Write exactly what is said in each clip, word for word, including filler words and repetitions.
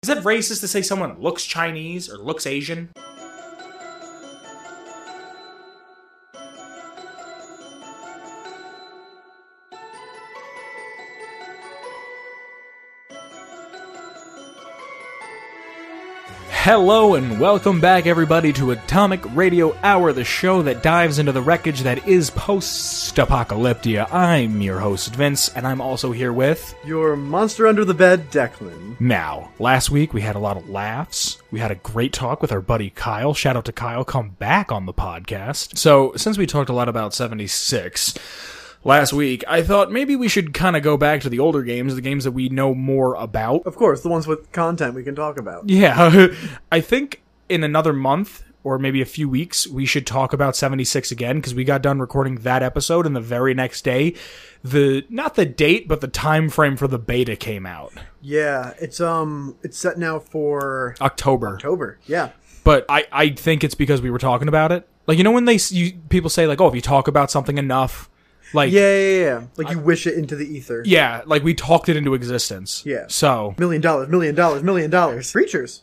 Is it racist to say someone looks Chinese or looks Asian? Hello and welcome back, everybody, to Atomic Radio Hour, the show that dives into the wreckage that is post-apocalyptia. I'm your host, Vince, and I'm also here with... your monster under the bed, Declan. Now, last week we had a lot of laughs. We had a great talk with our buddy Kyle. Shout out to Kyle, come back on the podcast. So, since we talked a lot about seventy-six... last week, I thought maybe we should kind of go back to the older games, the games that we know more about. Of course, the ones with content we can talk about. Yeah, I think in another month, or maybe a few weeks, we should talk about seventy-six again, because we got done recording that episode, and the very next day, the not the date, but the time frame for the beta came out. Yeah, it's um, it's set now for... October. October, yeah. But I, I think it's because we were talking about it. Like, you know when they you, people say, like, oh, if you talk about something enough... Like, yeah, yeah, yeah. Like you I, wish it into the ether. Yeah, like we talked it into existence. Yeah. So. Million dollars, million dollars, million dollars. Creatures.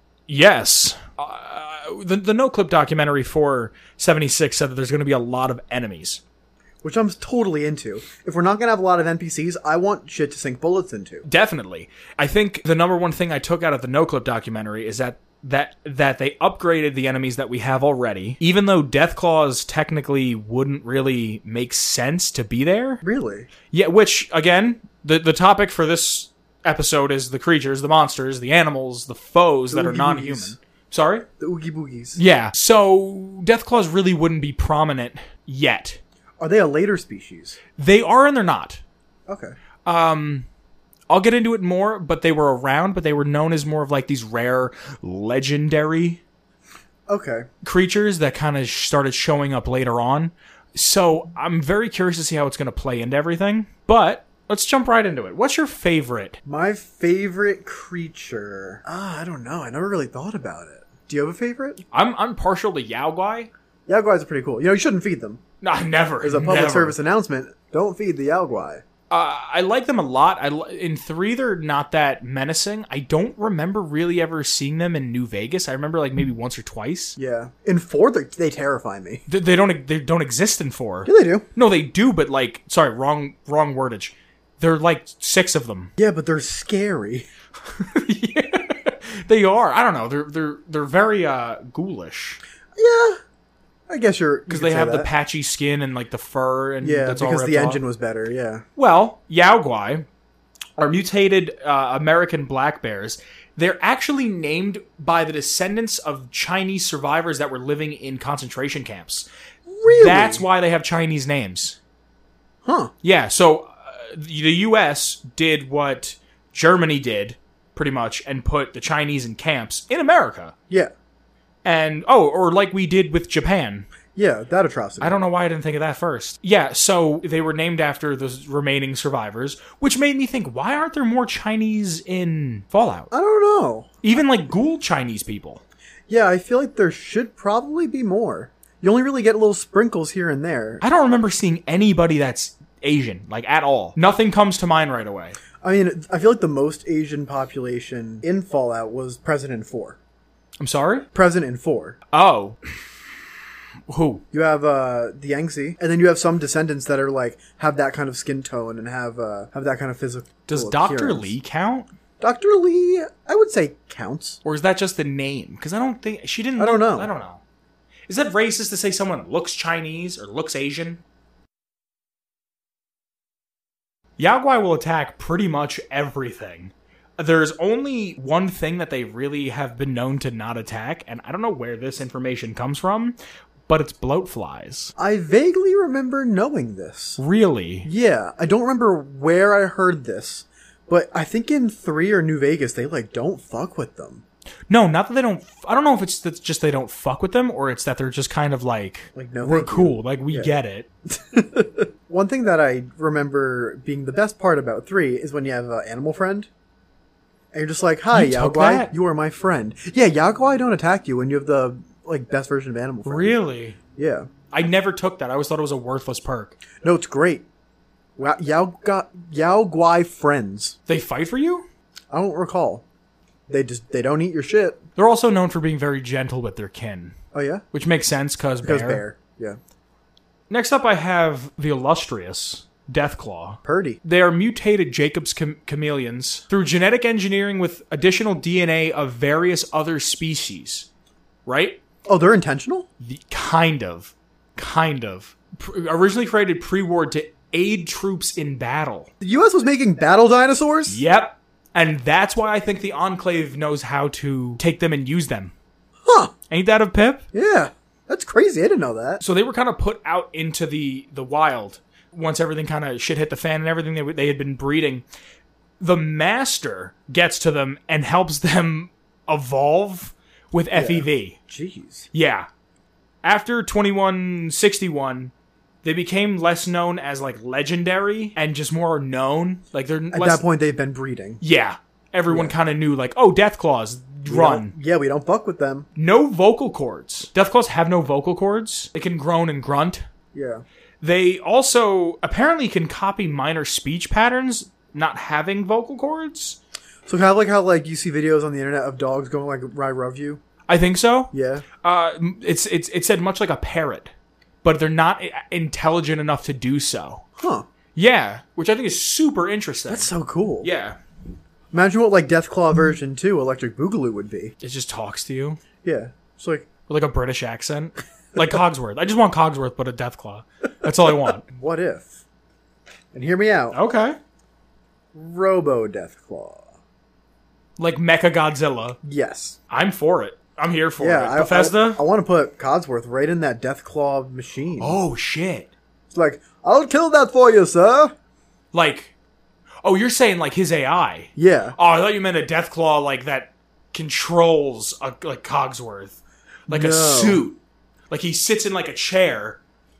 Yes. Uh, the, the no-clip documentary for seventy-six said that there's going to be a lot of enemies. Which I'm totally into. If we're not going to have a lot of N P Cs, I want shit to sink bullets into. Definitely. I think the number one thing I took out of the no-clip documentary is that that that they upgraded the enemies that we have already, even though Deathclaws technically wouldn't really make sense to be there. Really? Yeah, which, again, the, the topic for this episode is the creatures, the monsters, the animals, the foes the that are non-human. Boogies. Sorry? The Oogie Boogies. Yeah, so Deathclaws really wouldn't be prominent yet. Are they a later species? They are and they're not. Okay. Um... I'll get into it more, but they were around, but they were known as more of like these rare, legendary okay. creatures that kind of started showing up later on. So I'm very curious to see how it's going to play into everything, but let's jump right into it. What's your favorite? My favorite creature? Ah, I don't know. I never really thought about it. Do you have a favorite? I'm I'm partial to Yao Guai. Yao Guais are pretty cool. You know, you shouldn't feed them. No, never. As a public never. service announcement, don't feed the Yao Guai. Uh, I like them a lot. I, in three, they're not that menacing. I don't remember really ever seeing them in New Vegas. I remember like maybe once or twice. Yeah. In four, they terrify me. They, they don't. They don't exist in four. Yeah, they do. No, they do. But like, sorry, wrong, wrong wordage. There are like six of them. Yeah, but they're scary. Yeah, they are. I don't know. They're they're they're very uh, ghoulish. Yeah. I guess you're... Because they have that. the patchy skin and, like, the fur and yeah, that's all because the engine off. was better, yeah. Well, Yao Guai are mutated uh, American black bears. They're actually named by the descendants of Chinese survivors that were living in concentration camps. Really? That's why they have Chinese names. Huh. Yeah, so uh, the U S did what Germany did, pretty much, and put the Chinese in camps in America. Yeah. And, oh, or like we did with Japan. Yeah, that atrocity. I don't know why I didn't think of that first. Yeah, so they were named after the remaining survivors, which made me think, why aren't there more Chinese in Fallout? I don't know. Even like ghoul Chinese people. Yeah, I feel like there should probably be more. You only really get little sprinkles here and there. I don't remember seeing anybody that's Asian, like at all. Nothing comes to mind right away. I mean, I feel like the most Asian population in Fallout was present in four. I'm sorry? Present in four. Oh. Who? You have uh, the Yangtze, and then you have some descendants that are like have that kind of skin tone and have uh, have that kind of physical. Does Doctor Lee count? Doctor Lee, I would say counts. Or is that just the name? Because I don't think she didn't. I don't know. I don't know. Is that racist to say someone looks Chinese or looks Asian? Yao Guai will attack pretty much everything. There's only one thing that they really have been known to not attack, and I don't know where this information comes from, but it's bloat flies. I vaguely remember knowing this. Really? Yeah, I don't remember where I heard this, but I think in three or New Vegas, they, like, don't fuck with them. No, not that they don't... I don't know if it's that's just they don't fuck with them, or it's that they're just kind of like, like no, we're cool, like, we yeah. get it. One thing that I remember being the best part about three is when you have an animal friend. And you're just like, hi, Yao Guai, you are my friend. Yeah, Yao Guai don't attack you when you have the like best version of Animal Friend. Really? Yeah. I never took that. I always thought it was a worthless perk. No, it's great. Yao, Yao Guai friends. They fight for you? I don't recall. They just they don't eat your shit. They're also known for being very gentle with their kin. Oh yeah, which makes sense cause because bear. bear. Yeah. Next up, I have the illustrious Deathclaw. Purdy. They are mutated Jacob's chame- chameleons through genetic engineering with additional D N A of various other species. Right? Oh, they're intentional? The, kind of. Kind of. P- originally created pre-war to aid troops in battle. The U S was making battle dinosaurs? Yep. And that's why I think the Enclave knows how to take them and use them. Huh. Ain't that a pip? Yeah. That's crazy. I didn't know that. So they were kind of put out into the, the wild once everything kind of shit hit the fan and everything they, they had been breeding. The Master gets to them and helps them evolve with F E V. Yeah. Jeez. Yeah. After twenty-one sixty-one, they became less known as, like, legendary and just more known. Like, they're At less... that point, they've been breeding. Yeah. Everyone Yeah. kind of knew, like, oh, Deathclaws, We run. don't- Yeah, we don't fuck with them. No vocal cords. Deathclaws have no vocal cords. They can groan and grunt. Yeah. They also apparently can copy minor speech patterns, not having vocal cords. So kind of like how like you see videos on the internet of dogs going like I love you. I think so. Yeah. Uh, it's it's it said much like a parrot, but they're not intelligent enough to do so. Huh. Yeah, which I think is super interesting. That's so cool. Yeah. Imagine what like Deathclaw version two Electric Boogaloo would be. It just talks to you Yeah. It's like with like a British accent, like Cogsworth. I just want Cogsworth, but a Deathclaw. That's all I want. what if? And hear me out. Okay. Robo Deathclaw. Like Mecha Godzilla. Yes. I'm for it. I'm here for Yeah. it. I, Bethesda. I, I want to put Codsworth right in that Deathclaw machine. Oh shit. It's like I'll kill that for you, sir. Like, oh, you're saying like his A I. Yeah. Oh, I thought you meant a Deathclaw like that controls a, like Cogsworth. Like No. a suit. Like he sits in like a chair.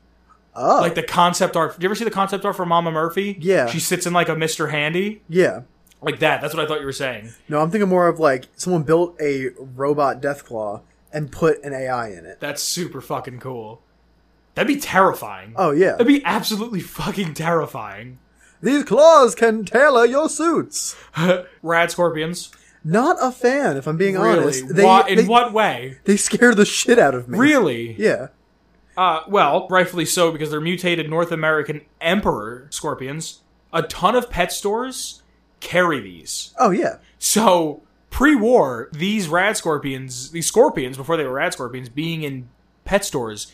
Oh. Like the concept art. Do you ever see the concept art for Mama Murphy? Yeah. She sits in like a Mister Handy. Yeah. Like that. That's what I thought you were saying. No, I'm thinking more of like someone built a robot Deathclaw and put an A I in it. That's super fucking cool. That'd be terrifying. Oh yeah. That'd be absolutely fucking terrifying. These claws can tailor your suits. Rad scorpions. Not a fan, if I'm being Really? honest. They, Wha- in they, what way? They scare the shit out of me. Really? Yeah. Uh, well, rightfully so, because they're mutated North American emperor scorpions. A ton of pet stores carry these. Oh yeah. So, pre-war, these rad scorpions, these scorpions, before they were rad scorpions, being in pet stores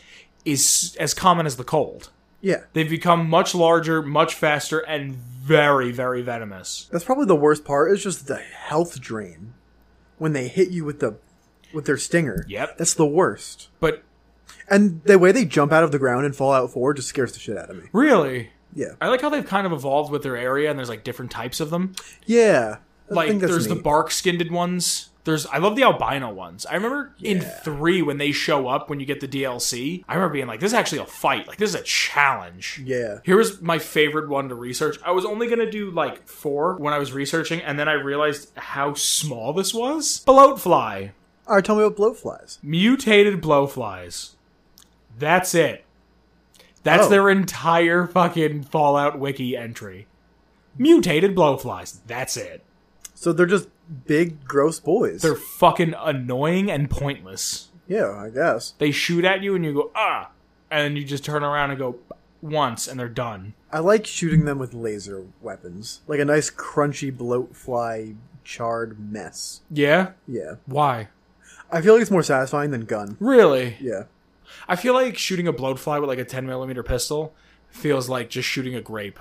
is as common as the cold. Yeah. They've become much larger, much faster, and very, very venomous. That's probably the worst part, is just the health drain. When they hit you with the with their stinger. Yep. That's the worst. But, And the way they jump out of the ground in Fallout four just scares the shit out of me. really, Yeah. I like how they've kind of evolved with their area, and there's like different types of them. Yeah. I Like, think that's there's the neat. bark-skinned ones. There's, I love the albino ones. I remember in three, when they show up, when you get the D L C, I remember being like, this is actually a fight. Like, this is a challenge. Yeah. Here was my favorite one to research. I was only going to do, like, four when I was researching, and then I realized how small this was. Bloatfly. Alright, tell me about blowflies. Mutated blowflies. That's it. That's Oh. their entire fucking Fallout Wiki entry. Mutated blowflies. That's it. So they're just big, gross boys. They're fucking annoying and pointless. Yeah, I guess. They shoot at you and you go, ah! And then you just turn around and go once and they're done. I like shooting them with laser weapons. Like a nice, crunchy, bloatfly, charred mess. Yeah? Yeah. Why? I feel like it's more satisfying than gun. Really? Yeah. I feel like shooting a bloatfly with like a ten millimeter pistol feels like just shooting a grape.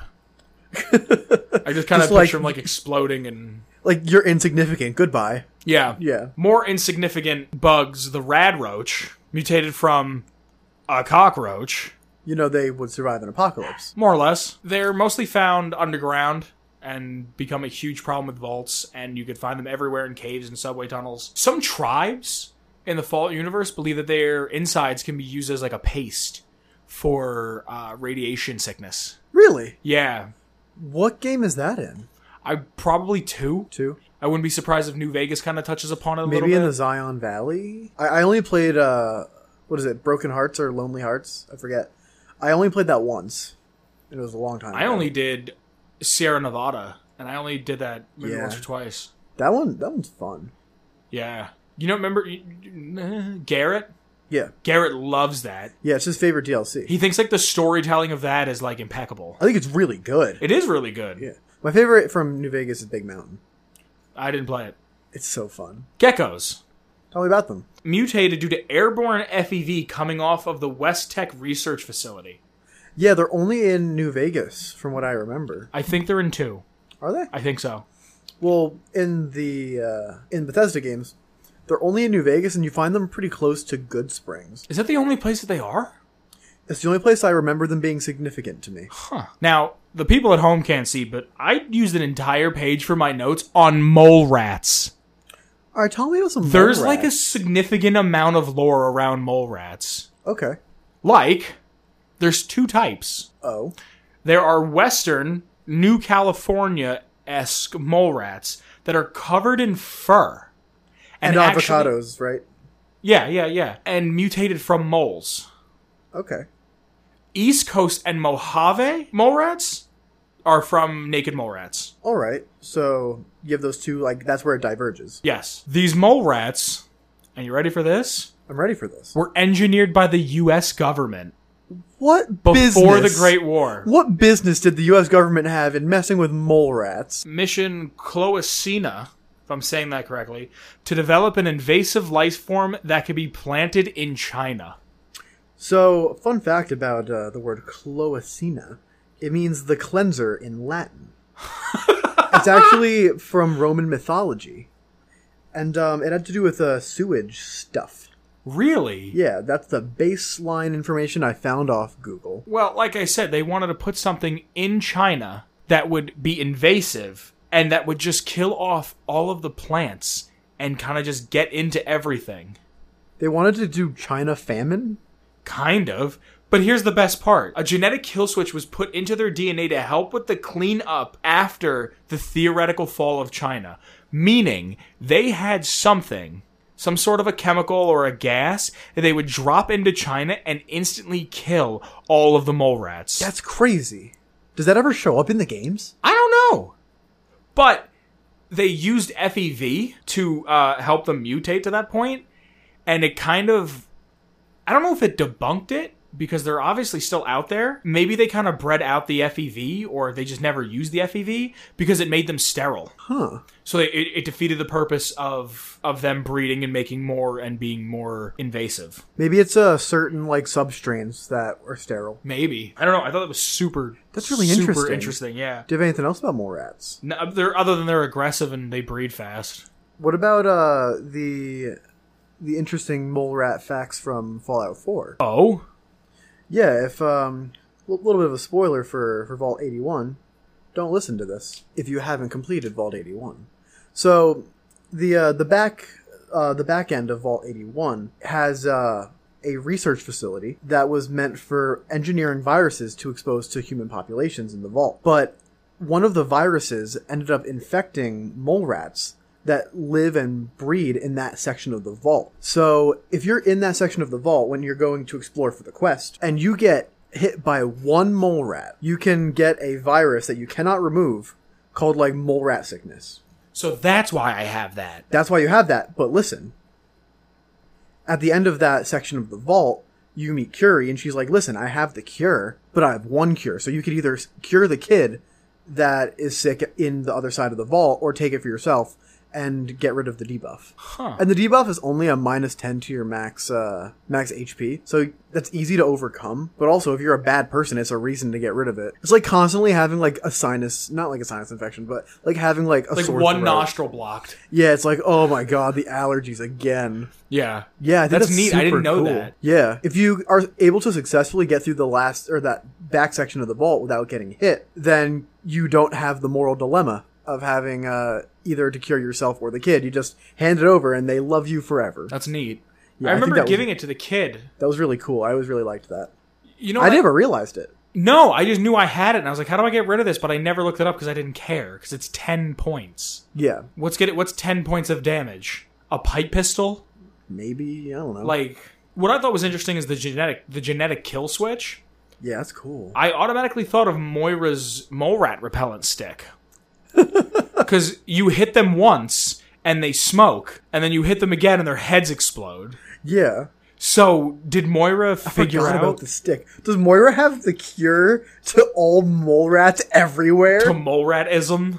I just kind of Just like- picture them like exploding and... Like, you're insignificant. Goodbye. Yeah. Yeah. More insignificant bugs, the radroach, mutated from a cockroach, You know they would survive an apocalypse. more or less. They're mostly found underground and become a huge problem with vaults, and you could find them everywhere in caves and subway tunnels. Some tribes in the Fallout universe believe that their insides can be used as like a paste for uh, radiation sickness. Really? Yeah. What game is that in? I probably two. Two? I wouldn't be surprised if New Vegas kind of touches upon it a little Maybe bit. in the Zion Valley? I, I only played, uh, what is it, Broken Hearts or Lonely Hearts? I forget. I only played that once. It was a long time I ago. only did Sierra Nevada, and I only did that maybe Yeah. once or twice. That one, that one's fun. Yeah. You know, remember uh, Garrett? Yeah. Garrett loves that. Yeah, it's his favorite D L C. He thinks like the storytelling of that is like impeccable. I think it's really good. It is really good. Yeah. My favorite from New Vegas is Big Mountain. I didn't play it. It's so fun. Geckos. Tell me about them. Mutated due to airborne F E V coming off of the West Tech research facility. Yeah, they're only in New Vegas, from what I remember. I think they're in two. Are they? I think so. Well, in the uh, in Bethesda games, they're only in New Vegas, and you find them pretty close to Good Springs. Is that the only place that they are? It's the only place I remember them being significant to me. Huh. Now, the people at home can't see, but I used an entire page for my notes on mole rats. All right, tell me about some mole There's rats. like a significant amount of lore around mole rats. Okay. Like, there's two types. Oh. There are Western, New California-esque mole rats that are covered in fur. And, And actually- avocados, right? Yeah, yeah, yeah. And mutated from moles. Okay. East Coast and Mojave mole rats are from naked mole rats. All right. So you have those two, like, that's where it diverges. Yes. These mole rats, and you ready for this? I'm ready for this. Were engineered by the U S government What before business? the Great War. What business did the U S government have in messing with mole rats? Mission Cloacina, if I'm saying that correctly, to develop an invasive life form that could be planted in China. So, fun fact about uh, the word cloacina. It means the cleanser in Latin. It's actually from Roman mythology. And um, it had to do with uh, sewage stuff. Really? Yeah, that's the baseline information I found off Google. Well, like I said, they wanted to put something in China that would be invasive and that would just kill off all of the plants and kind of just get into everything. They wanted to do China famine? Kind of. But here's the best part. A genetic kill switch was put into their D N A to help with the cleanup after the theoretical fall of China. Meaning, they had something, some sort of a chemical or a gas, that they would drop into China and instantly kill all of the mole rats. That's crazy. Does that ever show up in the games? I don't know. But they used F E V to uh, help them mutate to that point, and it kind of... I don't know if it debunked it, because they're obviously still out there. Maybe they kind of bred out the F E V, or they just never used the F E V, because it made them sterile. Huh. So it, it defeated the purpose of of them breeding and making more and being more invasive. Maybe it's a certain, like, substrains that are sterile. Maybe. I don't know. I thought that was super... That's really super interesting. interesting, yeah. Do you have anything else about mole rats? No, they're, other than they're aggressive and they breed fast. What about uh the the interesting mole rat facts from Fallout four? Oh? Yeah, if um a little bit of a spoiler for for Vault eighty-one, don't listen to this if you haven't completed Vault eighty-one. So the uh, the back uh, the back end of Vault eighty-one has uh, a research facility that was meant for engineering viruses to expose to human populations in the vault. But one of the viruses ended up infecting mole rats that live and breed in that section of the vault. So if you're in that section of the vault when you're going to explore for the quest, and you get hit by one mole rat, you can get a virus that you cannot remove called, like, mole rat sickness. So that's why I have that. That's why you have that. But listen, at the end of that section of the vault, you meet Curie, and she's like, listen, I have the cure, but I have one cure. So you could either cure the kid that is sick in the other side of the vault, or take it for yourself and get rid of the debuff. Huh. And the debuff is only a minus ten to your max uh, max H P, so that's easy to overcome. But also, if you're a bad person, it's a reason to get rid of it. It's like constantly having, like, a sinus, not like a sinus infection, but like having, like, a Like sore one throat. nostril blocked. Yeah, it's like, oh my god, the allergies again. Yeah. Yeah, I think That's that's, neat. I didn't super know cool. that. Yeah, if you are able to successfully get through the last, or that back section of the vault without getting hit, then you don't have the moral dilemma of having uh, either to cure yourself or the kid. You just hand it over and they love you forever. That's neat. Yeah, I I think remember that was- giving it to the kid. That was really cool. I always really liked that. You know, I never realized it. No, I just knew I had it, and I was like, "How do I get rid of this?" But I never looked it up because I didn't care. Because it's ten points. Yeah, What's get it? What's ten points of damage? A pipe pistol? maybe, I don't know. Like, what I thought was interesting is the genetic the genetic kill switch. Yeah, that's cool. I automatically thought of Moira's mole rat repellent stick. Because you hit them once, and they smoke, and then you hit them again and their heads explode. Yeah. So, did Moira figure I forgot out... about the stick. Does Moira have the cure to all mole rats everywhere? To mole ratism?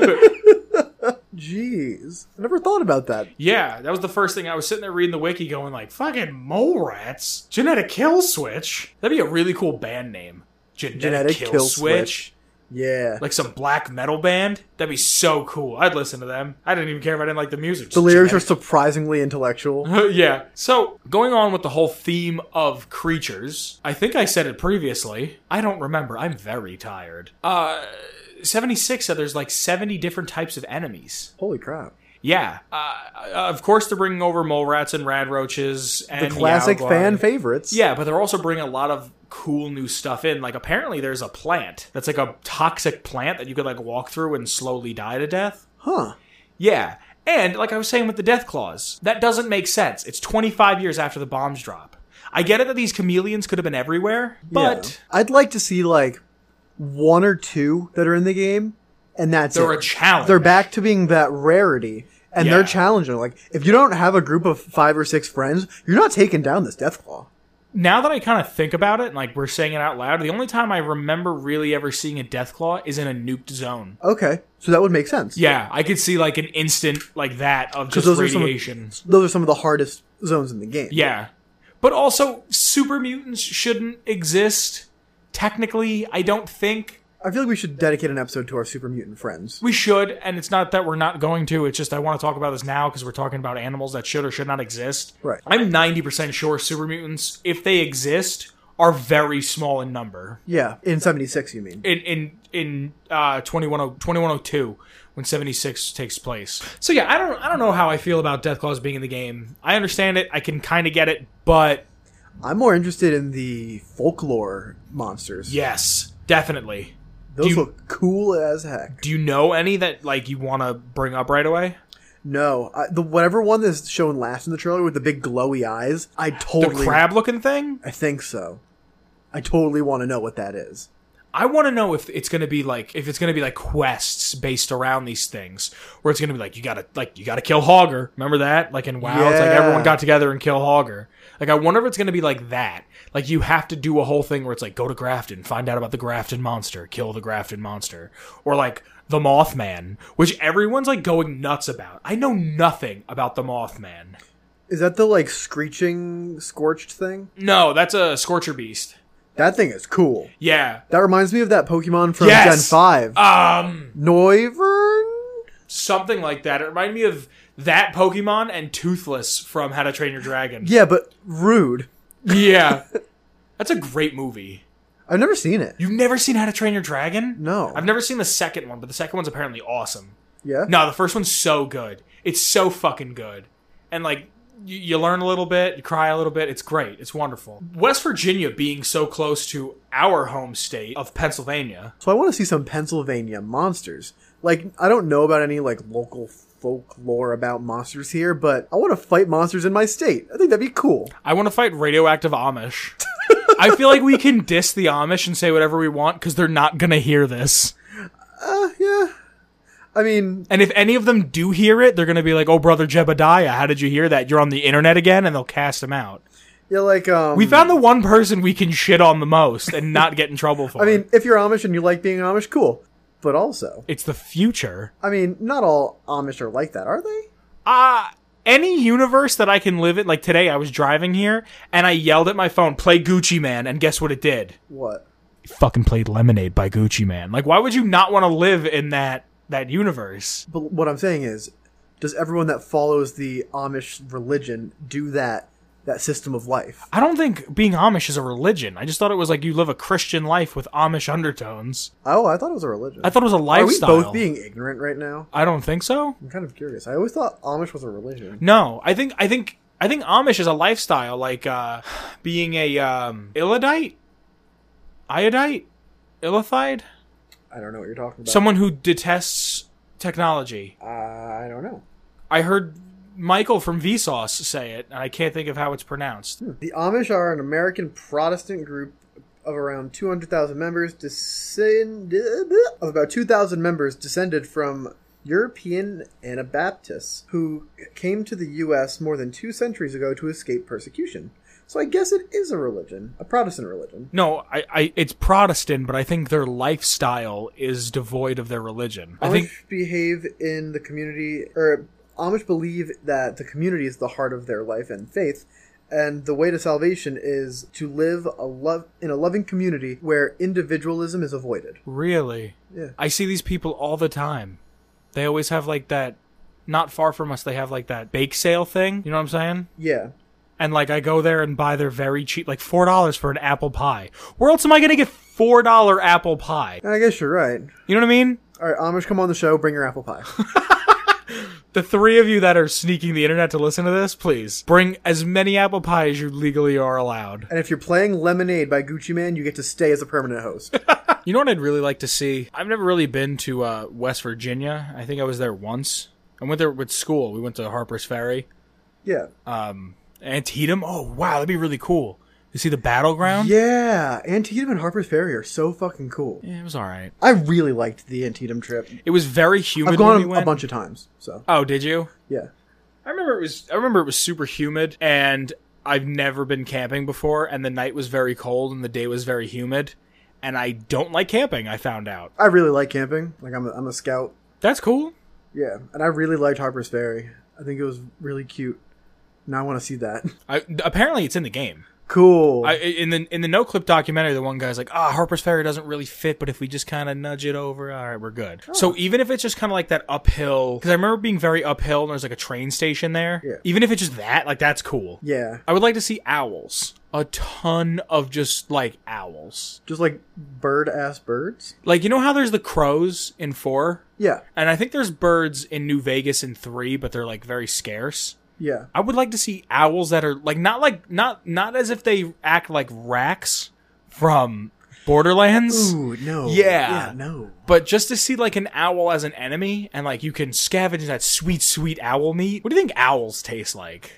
Jeez. I never thought about that. Yeah, that was the first thing. I was sitting there reading the wiki going like, fucking mole rats? Genetic Kill Switch? That'd be a really cool band name. Genetic, Genetic Kill, Kill Switch. Switch. Yeah. Like some black metal band? That'd be so cool. I'd listen to them. I didn't even care if I didn't like the music. The Just lyrics genetic. are surprisingly intellectual. Yeah. So, going on with the whole theme of creatures, I think I said it previously. I don't remember. I'm very tired. Uh, seventy-six said there's like seventy different types of enemies. Holy crap. Yeah. Uh, of course, they're bringing over mole rats and radroaches and The classic Yaogwai. fan favorites. Yeah, but they're also bringing a lot of cool new stuff in. Like, apparently there's a plant that's like a toxic plant that you could like walk through and slowly die to death. Huh. Yeah. And, like I was saying with the death claws, that doesn't make sense. It's twenty-five years after the bombs drop. I get it that these chameleons could have been everywhere, but... Yeah. I'd like to see, like, one or two that are in the game, and that's they're it. a challenge. They're back to being that rarity, and Yeah. they're challenging. Like, if you don't have a group of five or six friends, you're not taking down this Deathclaw. Now that I kind of think about it, and like we're saying it out loud, the only time I remember really ever seeing a Deathclaw is in a nuked zone. Okay, so that would make sense. Yeah, I could see like an instant like that of just those radiation. Are some of, those are some of the hardest zones in the game. Yeah. But also, super mutants shouldn't exist. Technically, I don't think. I feel like we should dedicate an episode to our super mutant friends. We should, and it's not that we're not going to, it's just I want to talk about this now because we're talking about animals that should or should not exist. Right. I'm ninety percent sure super mutants, if they exist, are very small in number. Yeah, in seventy-six, you mean? In in in uh twenty-one oh two, when seventy-six takes place. So yeah, I don't I don't know how I feel about Deathclaws being in the game. I understand it, I can kind of get it, but I'm more interested in the folklore monsters. yes, definitely. Those you, look cool as heck. Do you know any that like you want to bring up right away? No, I, the whatever one that's shown last in the trailer with the big glowy eyes, I totally... The crab-looking thing? I think so. I totally want to know what that is. I want to know if it's going to be like if it's going to be like quests based around these things, where it's going to be like you got to like you got to kill Hogger. Remember that? Like in WoW, Yeah. it's like everyone got together and kill Hogger. Like I wonder if it's going to be like that. Like you have to do a whole thing where it's like go to Grafton, find out about the Grafton monster, kill the Grafton monster, or like the Mothman, which everyone's like going nuts about. I know nothing about the Mothman. Is that the, like, screeching, scorched thing? No, that's a Scorcher Beast. That thing is cool. Yeah. That reminds me of that Pokemon from Yes! Gen five. Um, Noivern? something like that. It reminded me of that Pokemon and Toothless from How to Train Your Dragon. Yeah, but rude. Yeah. That's a great movie. I've never seen it. You've never seen How to Train Your Dragon? No. I've never seen the second one, but the second one's apparently awesome. Yeah? No, the first one's so good. It's so fucking good. And, like, you, you learn a little bit, you cry a little bit. It's great. It's wonderful. West Virginia being so close to our home state of Pennsylvania. So I want to see some Pennsylvania monsters. Like, I don't know about any, like, local folklore about monsters here, but I want to fight monsters in my state. I think that'd be cool. I want to fight radioactive Amish. I feel like we can diss the Amish and say whatever we want because they're not going to hear this. Uh, yeah. I mean... And if any of them do hear it, they're going to be like, oh, Brother Jebediah, how did you hear that? You're on the internet again? And they'll cast him out. Yeah, like, um... We found the one person we can shit on the most and not get in trouble for I mean, it. if you're Amish and you like being Amish, cool. But also... It's the future. I mean, not all Amish are like that, are they? Uh, any universe that I can live in, like today I was driving here and I yelled at my phone, play Gucci Man, and guess what it did? What? It fucking played Lemonade by Gucci Man. Like, why would you not want to live in that, that universe? But what I'm saying is, does everyone that follows the Amish religion do that that system of life? I don't think being Amish is a religion. I just thought it was like you live a Christian life with Amish undertones. Oh, I thought it was a religion. I thought it was a lifestyle. Are we both being ignorant right now? I don't think so. I'm kind of curious. I always thought Amish was a religion. No, I think I think I think Amish is a lifestyle, like uh, being a um, Illidite, Iodite, Illithide, I don't know what you're talking about. someone who detests technology. Uh, I don't know. I heard Michael from Vsauce say it, and I can't think of how it's pronounced. Hmm. The Amish are an American Protestant group of around two hundred thousand members, descend of about two thousand members descended from European Anabaptists who came to the U S more than two centuries ago to escape persecution. So I guess it is a religion, a Protestant religion. No, I, I it's Protestant, but I think their lifestyle is devoid of their religion. Amish I think behave in the community, or Amish believe that the community is the heart of their life and faith, and the way to salvation is to live a love in a loving community where individualism is avoided. Really? Yeah. I see these people all the time. They always have like that. Not far from us, they have like that bake sale thing. You know what I'm saying? Yeah. And, like, I go there and buy their very cheap, like, four dollars for an apple pie. Where else am I going to get four dollar apple pie? I guess you're right. You know what I mean? All right, Amish, come on the show. Bring your apple pie. The three of you that are sneaking the internet to listen to this, please, bring as many apple pie as you legally are allowed. And if you're playing Lemonade by Gucci Mane, you get to stay as a permanent host. You know what I'd really like to see? I've never really been to uh, West Virginia. I think I was there once. I went there with school. We went to Harper's Ferry. Yeah. Um... Antietam? Oh, wow, that'd be really cool. You see the battleground? Yeah, Antietam and Harper's Ferry are so fucking cool. Yeah, it was alright. I really liked the Antietam trip. It was very humid. I've gone when we went. a bunch of times, so. Oh, did you? Yeah. I remember it was I remember it was super humid, and I've never been camping before, and the night was very cold and the day was very humid, and I don't like camping, I found out. I really like camping. Like, I'm a, I'm a scout. That's cool. Yeah, and I really liked Harper's Ferry. I think it was really cute. Now I want to see that. I, apparently, it's in the game. Cool. I, in the in the No Clip documentary, the one guy's like, "Ah, oh, Harper's Ferry doesn't really fit, but if we just kind of nudge it over, all right, we're good." Oh. So even if it's just kind of like that uphill, because I remember being very uphill, and there's like a train station there. Yeah. Even if it's just that, like that's cool. Yeah. I would like to see owls. A ton of just like owls. Just like bird ass birds. Like, you know how there's the crows in four? Yeah. And I think there's birds in New Vegas in three, but they're like very scarce. Yeah. I would like to see owls that are like not like not not as if they act like Rax from Borderlands. Ooh, no. Yeah. Yeah, no. But just to see like an owl as an enemy and like you can scavenge that sweet, sweet owl meat. What do you think owls taste like?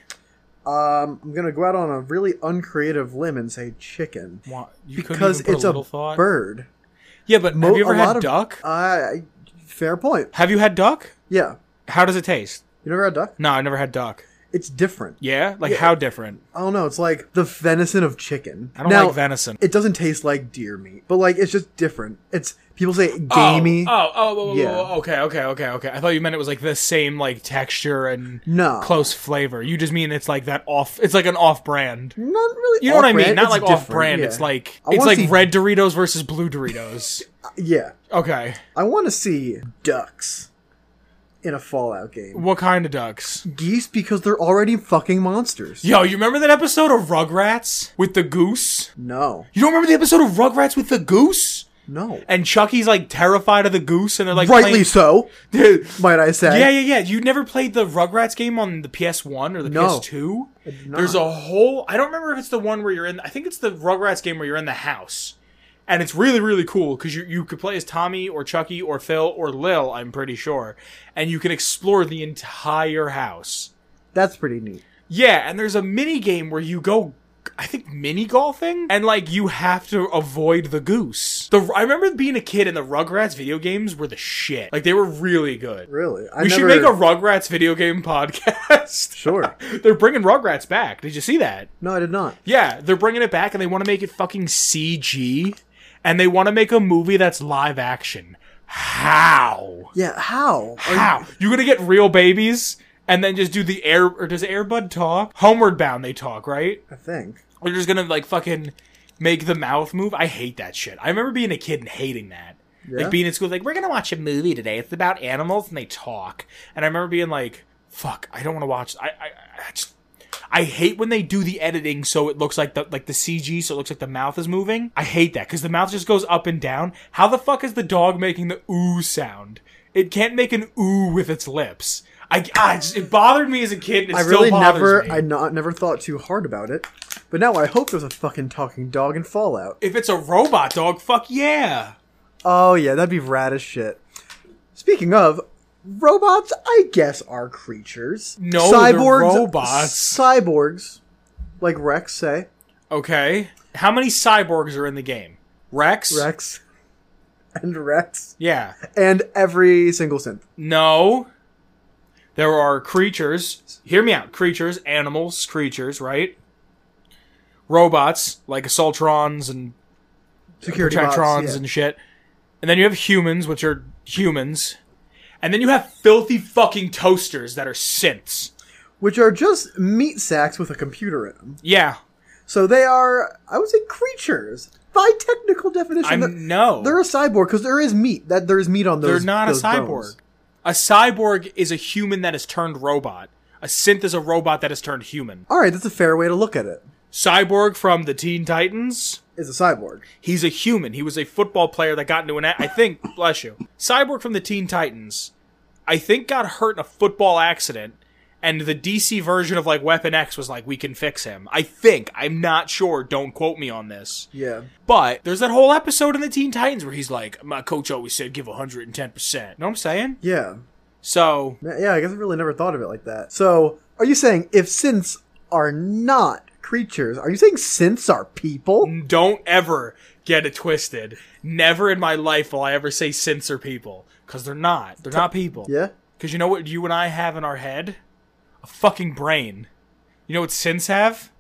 Um, I'm gonna go out on a really uncreative limb and say chicken. What? You because couldn't even put it's a, a little thought? bird. Yeah, but Mo- have you ever a had lot of- duck? Uh, fair point. Have you had duck? Yeah. How does it taste? You never had duck? No, I never had duck. It's different. Yeah? Like Yeah. how different? I don't know. It's like the venison of chicken. I don't now, like venison. It doesn't taste like deer meat, but like it's just different. It's people say gamey. Oh, oh, oh, oh, Yeah. oh, okay, okay, okay, okay. I thought you meant it was like the same like texture and No. close flavor. You just mean it's like that off. It's like an off-brand. Not really. You know what I mean? off-brand, Not it's like different, off-brand. yeah. It's like I it's wanna like see- red Doritos versus blue Doritos. Yeah. Okay. I want to see ducks in a Fallout game. What kind of ducks? Geese because they're already fucking monsters. Yo, you remember that episode of Rugrats with the goose? No. You don't remember the episode of Rugrats with the goose? No. And Chucky's like terrified of the goose, and they're like Rightly playing- so, Dude. might I say. Yeah, yeah, yeah. You never played the Rugrats game on the P S one or the No. P S two? I did not. There's a whole... I don't remember if it's the one where you're in... I think it's the Rugrats game where you're in the house. And it's really, really cool because you, you could play as Tommy or Chucky or Phil or Lil, I'm pretty sure. And you can explore the entire house. That's pretty neat. Yeah, and there's a mini game where you go... I think mini golfing, and like you have to avoid the goose. The I remember being a kid and the Rugrats video games were the shit. Like they were really good. Really? I we never... should make a Rugrats video game podcast. Sure. They're bringing Rugrats back. Did you see that? No, I did not. Yeah, they're bringing it back, and they want to make it fucking C G, and they want to make a movie that's live action. How? Yeah, how? Are How? You... You gonna get real babies? And then just do the air, or does Air Bud talk? Homeward Bound they talk, right? I think. They're just gonna, like, fucking make the mouth move. I hate that shit. I remember being a kid and hating that. Yeah? Like, being in school, like, we're gonna watch a movie today. It's about animals, and they talk. And I remember being like, fuck, I don't want to watch... I, I, I just... I hate when they do the editing so it looks like the like the C G, so it looks like the mouth is moving. I hate that, because the mouth just goes up and down. How the fuck is the dog making the ooh sound? It can't make an ooh with its lips. I, I just, it bothered me as a kid, and it I still really bothers never, me. I not never thought too hard about it, but now I hope there's a fucking talking dog in Fallout. If it's a robot dog, fuck yeah. Oh yeah, that'd be rad as shit. Speaking of, robots, I guess, are creatures. No, they're robots. Cyborgs, like Rex, say. Okay. How many cyborgs are in the game? Rex? Rex. and Rex. Yeah. And every single synth. No. There are creatures. Hear me out. Creatures, animals, creatures, right? Robots, like Assaultrons and Security Protectrons bots, yeah. and shit. And then you have humans, which are humans. And then you have filthy fucking toasters that are synths. Which are just meat sacks with a computer in them. Yeah. So they are, I would say, creatures. By technical definition. I they're, know. They're a cyborg, because there is meat. That There is meat on those They're not a those cyborg. bones. A cyborg is a human that is turned robot. A synth is a robot that is turned human. Alright, that's a fair way to look at it. Cyborg from the Teen Titans Is a cyborg. He's a human. He was a football player that got into an... A- I think, bless you. Cyborg from the Teen Titans, I think got hurt in a football accident, and the D C version of, like, Weapon X was like, we can fix him. I think. I'm not sure. Don't quote me on this. Yeah. But there's that whole episode in the Teen Titans where he's like, my coach always said give one hundred ten percent. Know what I'm saying? Yeah. So... Yeah, I guess I really never thought of it like that. So, are you saying if synths are not creatures, are you saying synths are people? Don't ever get it twisted. Never in my life will I ever say synths are people. Because they're not. They're not people. Yeah? Because you know what you and I have in our head? A fucking brain. You know what synths have?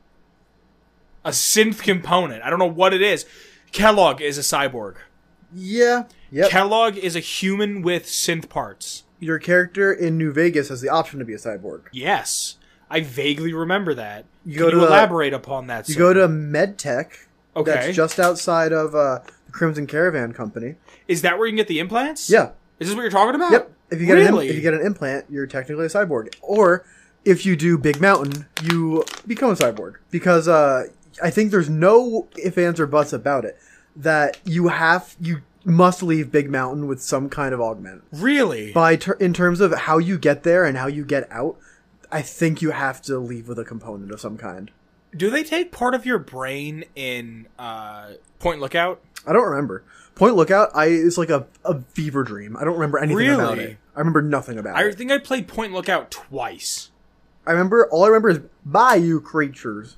A synth component. I don't know what it is. Kellogg is a cyborg. Yeah. Yep. Kellogg is a human with synth parts. Your character in New Vegas has the option to be a cyborg. Yes. I vaguely remember that. You Can go you to, uh, elaborate upon that? You sir? go to MedTech. Okay. That's just outside of uh, the Crimson Caravan Company. Is that where you can get the implants? Yeah. Is this what you're talking about? Yep. If you get really? an if you get an implant, you're technically a cyborg. Or if you do Big Mountain, you become a cyborg. Because uh, I think there's no ifs, ands, or buts about it. That you have you must leave Big Mountain with some kind of augment. Really? By ter- in terms of how you get there and how you get out, I think you have to leave with a component of some kind. Do they take part of your brain in uh, Point Lookout? I don't remember. Point Lookout, I it's like a, a fever dream. I don't remember anything Really? about it. I remember nothing about I it. think I played Point Lookout twice. I remember all I remember is bye you creatures.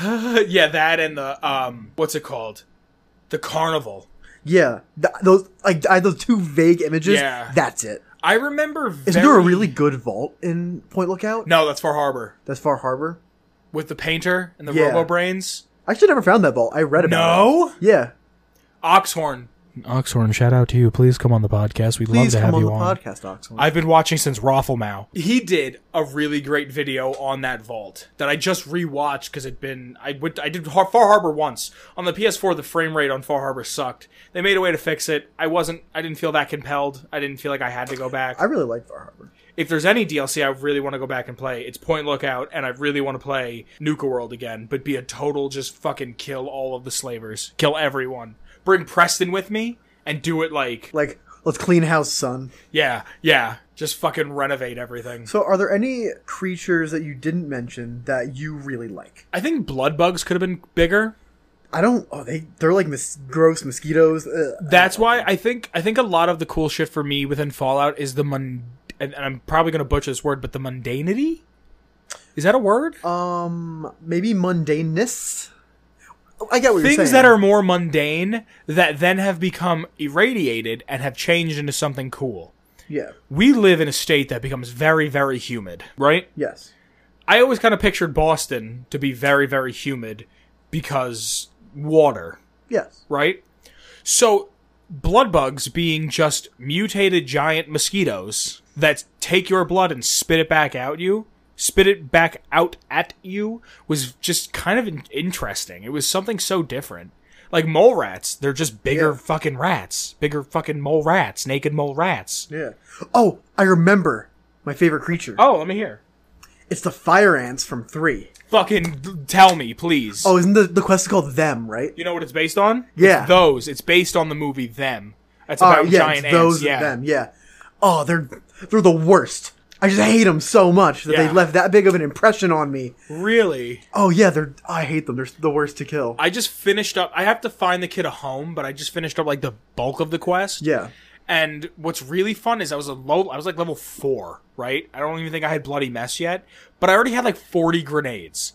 Yeah, that and the um, what's it called? The carnival. Yeah, th- those like I had those two vague images. Yeah. That's it. I remember. Very... Isn't there a really good vault in Point Lookout? No, that's Far Harbor That's Far Harbor. with the painter and the Yeah. Robo Brains. I actually never found that vault. I read about it. No, Yeah. Oxhorn. Oxhorn, shout out to you. Please come on the podcast. We'd Please come on the podcast, Oxford. I've been watching since Rafflemau. He did a really great video on that vault that I just rewatched because it'd been I went I did Far Harbor once on the P S four. The frame rate on Far Harbor sucked. They made a way to fix it. I wasn't. I didn't feel that compelled. I didn't feel like I had to go back. I really like Far Harbor. If there's any D L C I really want to go back and play, it's Point Lookout, and I really want to play Nuka World again, but be a total just fucking kill all of the slavers, kill everyone. Bring Preston with me and do it like Like, let's clean house, son. yeah, yeah, just fucking renovate everything. So, are there any creatures that you didn't mention that you really like? I think blood bugs could have been bigger. I don't. Oh, they they're like mos- gross mosquitoes. Ugh. That's why I think I think a lot of the cool shit for me within Fallout is the mun. And, and I'm probably gonna butcher this word, but the mundanity. Is that a word? Um, maybe mundaneness. I get what you're saying. Things that are more mundane that then have become irradiated and have changed into something cool. Yeah. We live in a state that becomes very, very humid, right? Yes. I always kind of pictured Boston to be very, very humid because water, Yes. right? So, blood bugs being just mutated giant mosquitoes that take your blood and spit it back out you, spit it back out at you, was just kind of in- interesting. It was something so different. Like mole rats, they're just bigger Yeah. fucking rats. Bigger fucking mole rats, naked mole rats. Yeah. Oh, I remember my favorite creature. Oh, let me hear. It's the fire ants from three. Fucking tell me, please. Oh, isn't the, the quest called Them, right? You know what it's based on? Yeah. It's those. It's based on the movie Them. That's Oh, about yeah, giant it's those ants. Yeah. them, yeah. Oh, they're they're the worst. I just hate them so much that Yeah. they left that big of an impression on me. Really? Oh yeah, they're I hate them. They're the worst to kill. I just finished up. I have to find the kid a home, but I just finished up like the bulk of the quest. Yeah. And what's really fun is I was a low. I was like level four, right? I don't even think I had bloody mess yet, but I already had like forty grenades.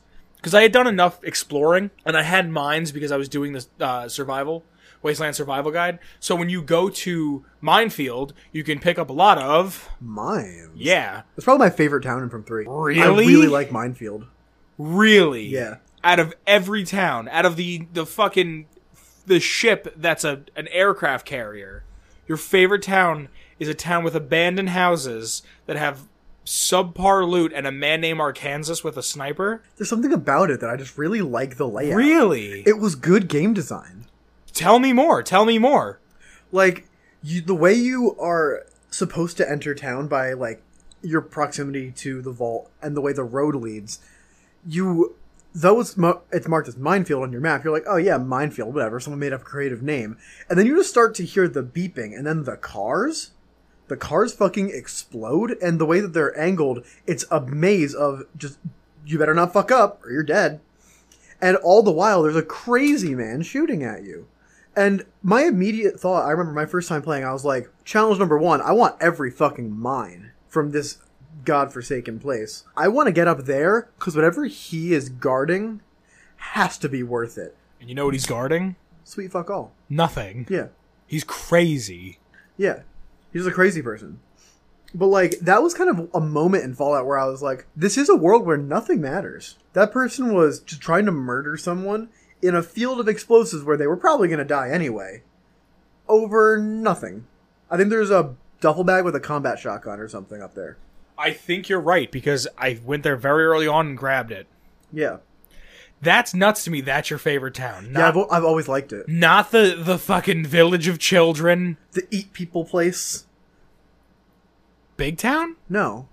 Because I had done enough exploring, and I had mines because I was doing this uh, survival, Wasteland Survival Guide. So when you go to Minefield, you can pick up a lot of... Mines? Yeah. It's probably my favorite town from three. Really? I really like Minefield. Really? Yeah. Out of every town, out of the, the fucking... the ship that's a an aircraft carrier, your favorite town is a town with abandoned houses that have subpar loot and a man named Arkansas with a sniper? There's something about it that I just really like the layout. Really? It was good game design. Tell me more. Tell me more. Like, you, the way you are supposed to enter town by, like, your proximity to the vault and the way the road leads, you... Though it's, mo- it's marked as Minefield on your map, you're like, oh yeah, Minefield, whatever, someone made up a creative name. And then you just start to hear the beeping, and then the cars, the cars fucking explode, and the way that they're angled, it's a maze of just, you better not fuck up, or you're dead. And all the while, there's a crazy man shooting at you. And my immediate thought, I remember my first time playing, I was like, challenge number one, I want every fucking mine from this godforsaken place. I want to get up there because whatever he is guarding has to be worth it. And you know what he's guarding? Sweet fuck all. Nothing. Yeah. He's crazy. Yeah. He's a crazy person. But, like, that was kind of a moment in Fallout where I was like, this is a world where nothing matters. That person was just trying to murder someone in a field of explosives where they were probably going to die anyway. Over nothing. I think there's a duffel bag with a combat shotgun or something up there. I think you're right, because I went there very early on and grabbed it. Yeah. That's nuts to me. That's your favorite town. Not, yeah, I've, I've always liked it. Not the, the fucking Village of Children. The Eat People place. Big Town? No.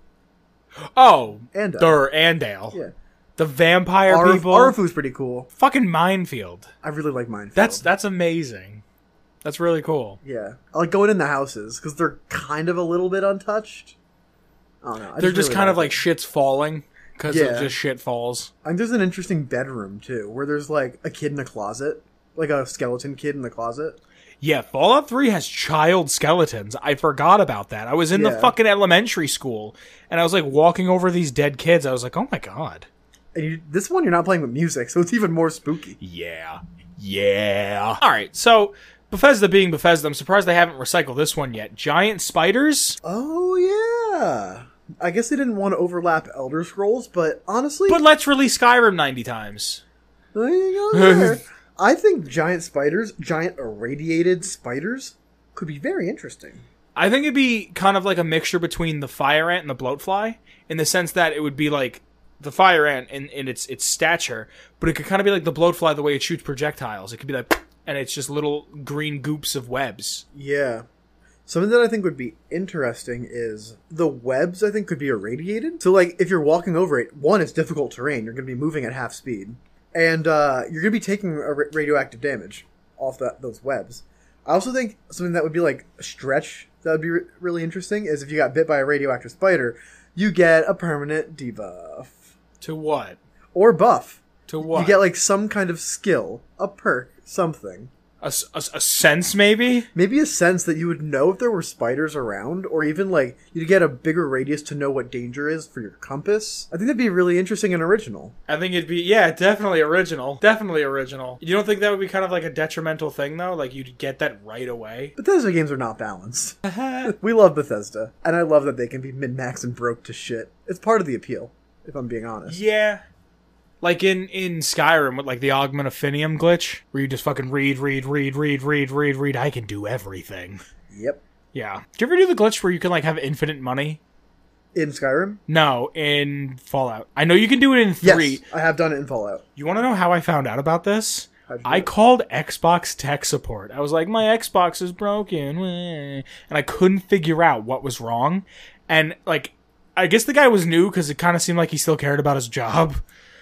Oh. Andale. Or Andale. Yeah. The vampire Arf- people. Arfu's pretty cool. Fucking Minefield. I really like Minefield. That's that's amazing. That's really cool. Yeah. I like going in the houses, because they're kind of a little bit untouched. I don't know. I They're just really kind like of like it. shit's falling, because Yeah. of just shit falls. I think there's an interesting bedroom, too, where there's, like, a kid in a closet. Like a skeleton kid in the closet. Yeah, Fallout three has child skeletons. I forgot about that. I was in the Yeah. fucking elementary school, and I was like walking over these dead kids. I was like, oh my god. And you, this one you're not playing with music, so it's even more spooky. Yeah. Yeah. Alright, so Bethesda being Bethesda, I'm surprised they haven't recycled this one yet. Giant spiders? Oh, yeah. I guess they didn't want to overlap Elder Scrolls, but honestly... But let's release Skyrim ninety times. There you go there. I think giant spiders, giant irradiated spiders, could be very interesting. I think it'd be kind of like a mixture between the fire ant and the bloatfly, in the sense that it would be like the fire ant in, in its its stature, but it could kind of be like the bloatfly the way it shoots projectiles. It could be like, and it's just little green goops of webs. Yeah. Something that I think would be interesting is the webs, I think, could be irradiated. So, like, if you're walking over it, one, it's difficult terrain. You're going to be moving at half speed. And uh, you're going to be taking a ra- radioactive damage off that, those webs. I also think something that would be, like, a stretch that would be re- really interesting is if you got bit by a radioactive spider, you get a permanent debuff. To what? Or buff. To what? You get, like, some kind of skill, a perk, something. A, s- a s- a sense, maybe? Maybe a sense that you would know if there were spiders around, or even, like, you'd get a bigger radius to know what danger is for your compass. I think that'd be really interesting and original. I think it'd be, yeah, definitely original. Definitely original. You don't think that would be kind of like a detrimental thing, though? Like, you'd get that right away? Bethesda games are not balanced. We love Bethesda, and I love that they can be min-max and broke to shit. It's part of the appeal, if I'm being honest. Yeah. Like in, in Skyrim with like the Augmentifinium glitch, where you just fucking read, read, read, read, read, read, read. I can do everything. Yep. Yeah. Do you ever do the glitch where you can like have infinite money? In Skyrim? No, in Fallout. I know you can do it in three. Yes, I have done it in Fallout. You want to know how I found out about this? How'd you I do it? called Xbox tech support. I was like, my Xbox is broken. And I couldn't figure out what was wrong. And like, I guess the guy was new because it kind of seemed like he still cared about his job.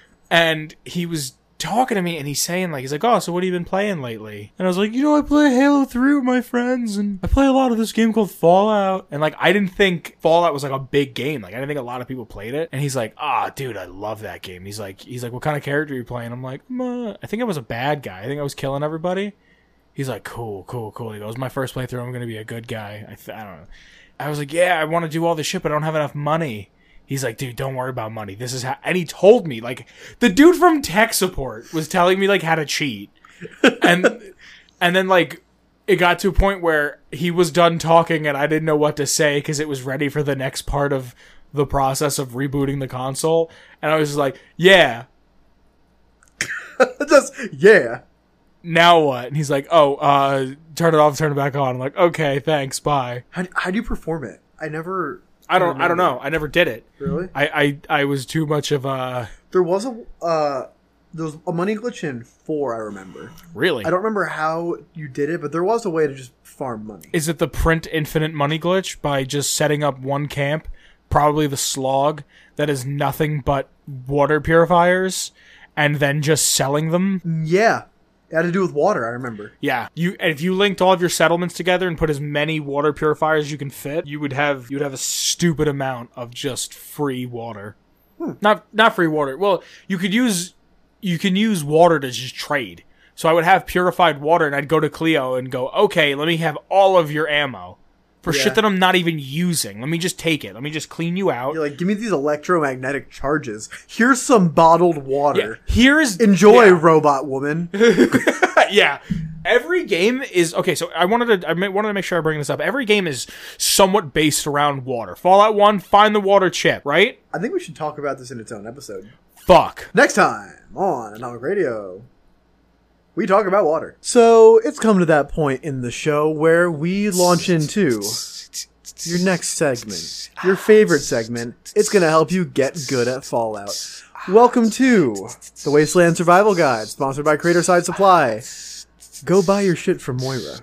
And he was talking to me and he's saying like, he's like, oh, so what have you been playing lately? And I was like, you know, I play Halo three with my friends and I play a lot of this game called Fallout. And like, I didn't think Fallout was like a big game. Like, I didn't think a lot of people played it. And he's like, ah, oh, dude, I love that game. He's like, he's like, what kind of character are you playing? I'm like, uh, I think I was a bad guy. I think I was killing everybody. He's like, cool, cool, cool. He goes, my first playthrough, I'm going to be a good guy. I, th- I don't know. I was like, yeah, I want to do all this shit, but I don't have enough money. He's like, dude, don't worry about money. This is how, and he told me, like, the dude from tech support was telling me, like, how to cheat. And, and then, like, it got to a point where he was done talking and I didn't know what to say because it was ready for the next part of the process of rebooting the console. And I was just like, yeah. Just, yeah. Now what? And he's like, oh, uh, turn it off, turn it back on. I'm like, okay, thanks, bye. How, how do you perform it? I never... I don't. I don't know. I never did it. Really? I, I, I was too much of a. There was a uh, there was a money glitch in four. I remember. Really? I don't remember how you did it, but there was a way to just farm money. Is it the print infinite money glitch by just setting up one camp, probably the slog, that is nothing but water purifiers, and then just selling them? Yeah. It had to do with water, I remember. Yeah, you if you linked all of your settlements together and put as many water purifiers as you can fit, you would have you would have a stupid amount of just free water. Hmm. Not not free water. Well, you could use you can use water to just trade. So I would have purified water, and I'd go to Cleo and go, okay, let me have all of your ammo for yeah. shit that I'm not even using. Let me just take it. Let me just clean you out. You're like, give me these electromagnetic charges. Here's some bottled water. Yeah. Here's enjoy, yeah. robot woman. Yeah. Every game is okay. So I wanted to I wanted to make sure I bring this up. Every game is somewhat based around water. Fallout one, find the water chip, right? I think we should talk about this in its own episode. Fuck. Next time on Atomic Radio, we talk about water. So it's come to that point in the show where we launch into your next segment, your favorite segment. It's going to help you get good at Fallout. Welcome to the Wasteland Survival Guide, sponsored by Creator Side Supply. Go buy your shit from Moira.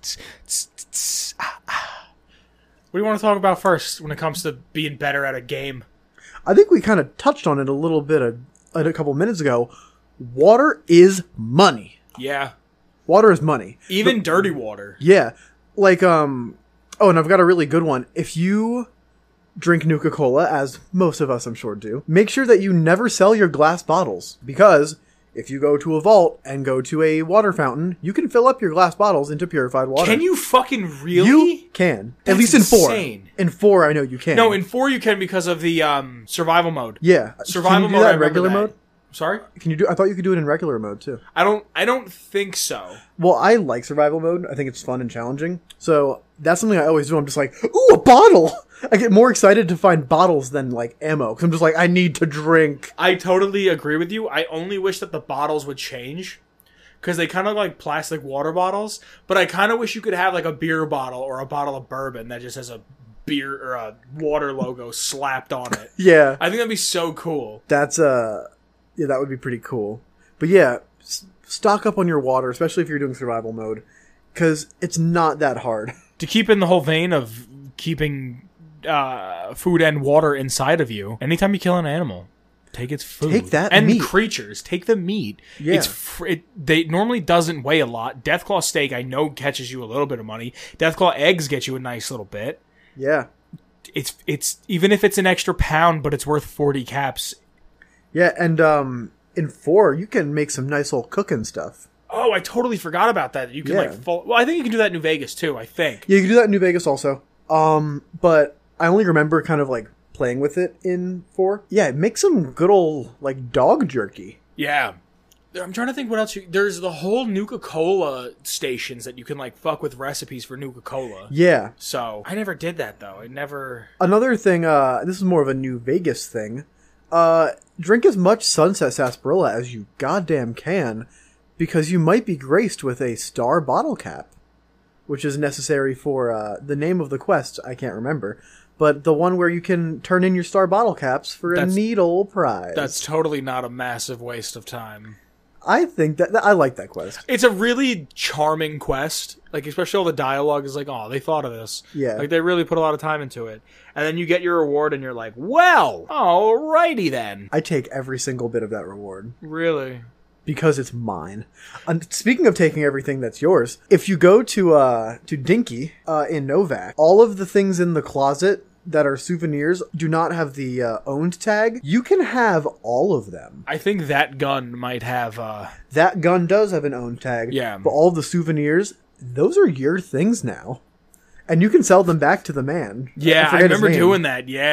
What do you want to talk about first when it comes to being better at a game? I think we kind of touched on it a little bit a, a couple minutes ago. Water is money. Yeah. Water is money. Even but, dirty water. Yeah. Like, um... Oh, and I've got a really good one. If you drink Nuka-Cola, as most of us I'm sure do, make sure that you never sell your glass bottles. Because if you go to a vault and go to a water fountain, you can fill up your glass bottles into purified water. Can you fucking really? You can. That's At least in insane. four. In four, I know you can. No, in four you can because of the um, survival mode. Yeah. Survival can you do mode, that I in regular remember mode? that. Sorry? Can you do? I thought you could do it in regular mode too. I don't. I don't think so. Well, I like survival mode. I think it's fun and challenging. So that's something I always do. I'm just like, ooh, a bottle. I get more excited to find bottles than like ammo because I'm just like, I need to drink. I totally agree with you. I only wish that the bottles would change because they kind of like plastic water bottles. But I kind of wish you could have like a beer bottle or a bottle of bourbon that just has a beer or a water logo slapped on it. Yeah, I think that'd be so cool. That's uh. Yeah, that would be pretty cool. But yeah, s- stock up on your water, especially if you're doing survival mode, because it's not that hard. To keep in the whole vein of keeping uh, food and water inside of you, anytime you kill an animal, take its food. Take that and meat. creatures, take the meat. Yeah. It's fr- it, they normally doesn't weigh a lot. Deathclaw steak, I know, catches you a little bit of money. Deathclaw eggs get you a nice little bit. Yeah. It's it's even if it's an extra pound, but it's worth forty caps. Yeah, and um, in four, you can make some nice old cooking stuff. Oh, I totally forgot about that. You can Yeah. like, full, well, I think you can do that in New Vegas too. I think. Yeah, you can do that in New Vegas also. Um, but I only remember kind of like playing with it in four. Yeah, make some good old like dog jerky. Yeah. I'm trying to think what else you... There's the whole Nuka-Cola stations that you can, like, fuck with recipes for Nuka-Cola. Yeah. So, I never did that, though. I never... Another thing, uh, this is more of a New Vegas thing. Uh, drink as much Sunset Sarsaparilla as you goddamn can, because you might be graced with a star bottle cap, which is necessary for, uh, the name of the quest, I can't remember. But the one where you can turn in your star bottle caps for That's- a neat old prize. That's totally not a massive waste of time. I think that, that I like that quest. It's a really charming quest. Like, especially all the dialogue is like, oh, they thought of this. Yeah. Like, they really put a lot of time into it. And then you get your reward and you're like, well, alrighty then. I take every single bit of that reward. Really? Because it's mine. And speaking of taking everything that's yours, if you go to uh to Dinky uh, in Novak, all of the things in the closet that are souvenirs do not have the uh, owned tag. You can have all of them. I think that gun might have, uh... That gun does have an owned tag. Yeah. But all the souvenirs, those are your things now. And you can sell them back to the man. Yeah, I, forget his remember name. doing that, yeah.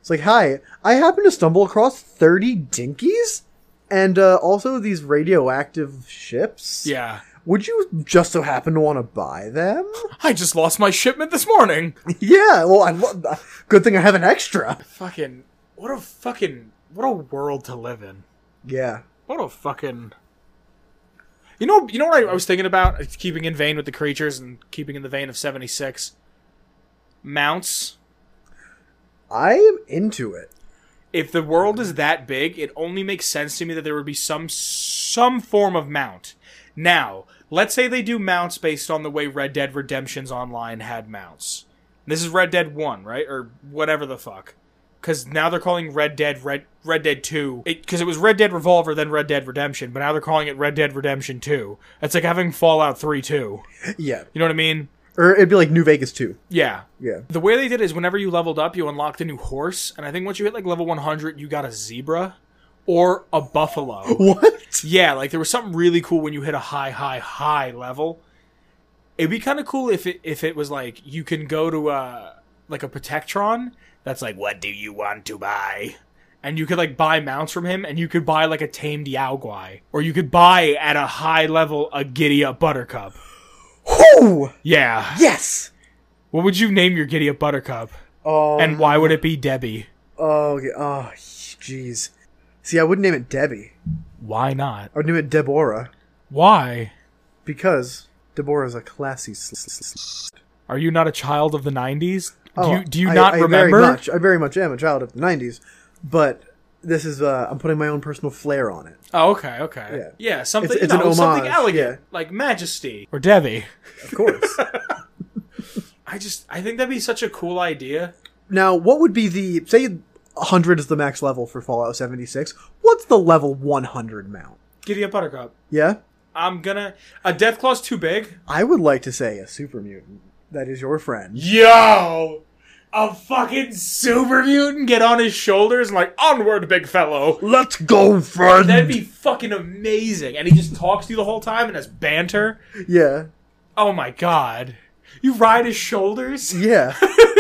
It's like, hi, I happen to stumble across thirty dinkies and uh, also these radioactive ships. Yeah. Would you just so happen to want to buy them? I just lost my shipment this morning. Yeah, well, I lo- good thing I have an extra. Fucking, what a fucking, what a world to live in. Yeah. What a fucking... You know, you know what I, I was thinking about? Keeping in vein with the creatures and keeping in the vein of seventy-six. Mounts. I am into it. If the world is that big, it only makes sense to me that there would be some some form of mount. Now, let's say they do mounts based on the way Red Dead Redemption's Online had mounts. This is Red Dead one, right? Or whatever the fuck. Because now they're calling Red Dead Red, Red Dead two. Because it, it was Red Dead Revolver, then Red Dead Redemption. But now they're calling it Red Dead Redemption two. It's like having Fallout three two. Yeah. You know what I mean? Or it'd be like New Vegas two. Yeah. Yeah. The way they did it is whenever you leveled up, you unlocked a new horse. And I think once you hit like level one hundred, you got a zebra. Or a buffalo. What? Yeah, like there was something really cool when you hit a high, high, high level. It'd be kind of cool if it if it was like you can go to a like a Protectron that's like, what do you want to buy? And you could like buy mounts from him, and you could buy like a tamed Yaogwai, or you could buy at a high level a Giddy Up Buttercup. Whoo! Yeah. Yes. What would you name your Giddy Up Buttercup? Um, And why would it be Debbie? Oh, okay. Oh, jeez. See, I wouldn't name it Debbie. Why not? I would name it Deborah. Why? Because Deborah's a classy sl- sl- sl- Are you not a child of the nineties? Do Oh, you, do you I, not I remember? Very much, I very much am a child of the nineties, but this is, uh, I'm putting my own personal flair on it. Oh, okay, okay. Yeah. Yeah, something, It's- it's you know, an something homage, elegant, yeah. like Majesty. Or Debbie. Of course. I just, I think that'd be such a cool idea. Now, what would be the, say one hundred is the max level for Fallout seventy-six, what's the level one hundred mount? Giddy Up Buttercup. Yeah? I'm gonna... A Deathclaw's too big? I would like to say a super mutant that is your friend. Yo! A fucking super mutant get on his shoulders and like, onward, big fellow. Let's go, friend! That'd be fucking amazing. And he just talks to you the whole time and has banter. Yeah. Oh my god. You ride his shoulders? Yeah.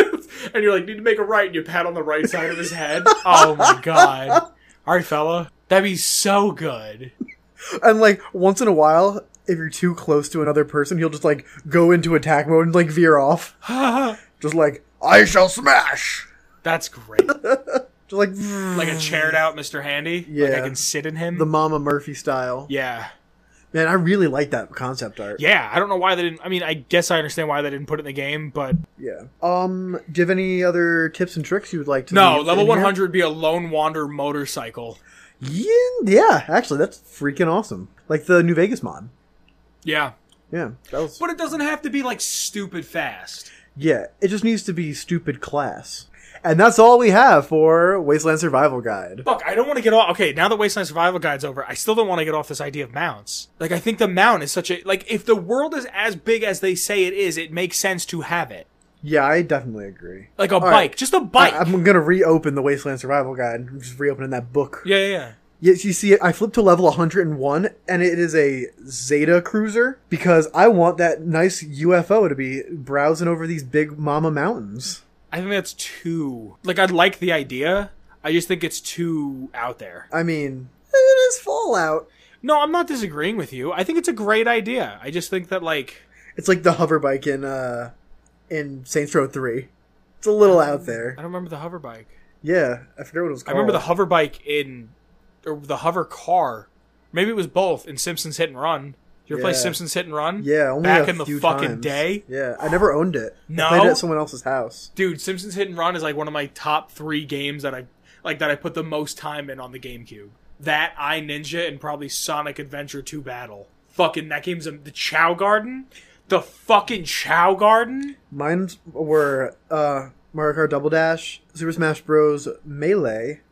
And you're like, need to make a right, and you pat on the right side of his head. Oh my god. Alright, fella. That'd be so good. And, like, once in a while, if you're too close to another person, he'll just, like, go into attack mode and, like, veer off. Just like, I shall smash! That's great. Just like... Like a chaired out Mister Handy? Yeah. Like I can sit in him? The Mama Murphy style. Yeah. Man, I really like that concept art. Yeah, I don't know why they didn't... I mean, I guess I understand why they didn't put it in the game, but... Yeah. Um, do you have any other tips and tricks you would like to No, leave level in one here? hundred would be a Lone Wander motorcycle. Yeah, yeah, actually, that's freaking awesome. Like the New Vegas mod. Yeah. Yeah, that was... But it doesn't have to be, like, stupid fast. Yeah, it just needs to be stupid class. And that's all we have for Wasteland Survival Guide. Fuck, I don't want to get off... Okay, now that Wasteland Survival Guide's over, I still don't want to get off this idea of mounts. Like, I think the mount is such a... Like, if the world is as big as they say it is, it makes sense to have it. Yeah, I definitely agree. Like a All bike. right. Just a bike. I, I'm gonna reopen the Wasteland Survival Guide. I'm just reopening that book. yeah, yeah, yeah. Yes, you see it. I flipped to level one hundred one, and it is a Zeta cruiser because I want that nice U F O to be browsing over these big mama mountains. I think that's too... Like, I like the idea. I just think it's too out there. I mean, it is Fallout. No, I'm not disagreeing with you. I think it's a great idea. I just think that, like... It's like the hover bike in uh in Saints Row three. It's a little out there. I don't remember the hover bike. Yeah, I forget what it was I called. remember the hover bike in... Or the hover car. Maybe it was both in Simpsons Hit and Run. You ever play Yeah. Simpsons Hit and Run? Yeah, only Back a in the few fucking times. day? Yeah, I never owned it. No? I played it at someone else's house. Dude, Simpsons Hit and Run is like one of my top three games that I like that I put the most time in on the GameCube. That, I Ninja, and probably Sonic Adventure two Battle. Fucking, that game's a, the Chow Garden? The fucking Chow Garden? Mine were uh, Mario Kart Double Dash, Super Smash Bros. Melee,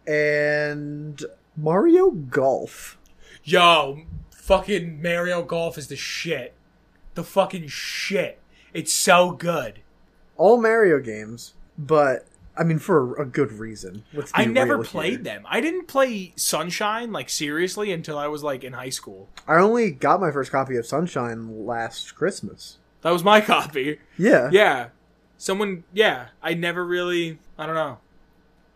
and Mario Golf. Yo, fucking Mario Golf is the shit. The fucking shit. It's so good. All Mario games, but I mean for a good reason. Let's be I never real played here. them. I didn't play Sunshine, like, seriously, until I was, like, in high school. I only got my first copy of Sunshine last Christmas. That was my copy. Yeah. Yeah. Someone, yeah. I never really, I don't know.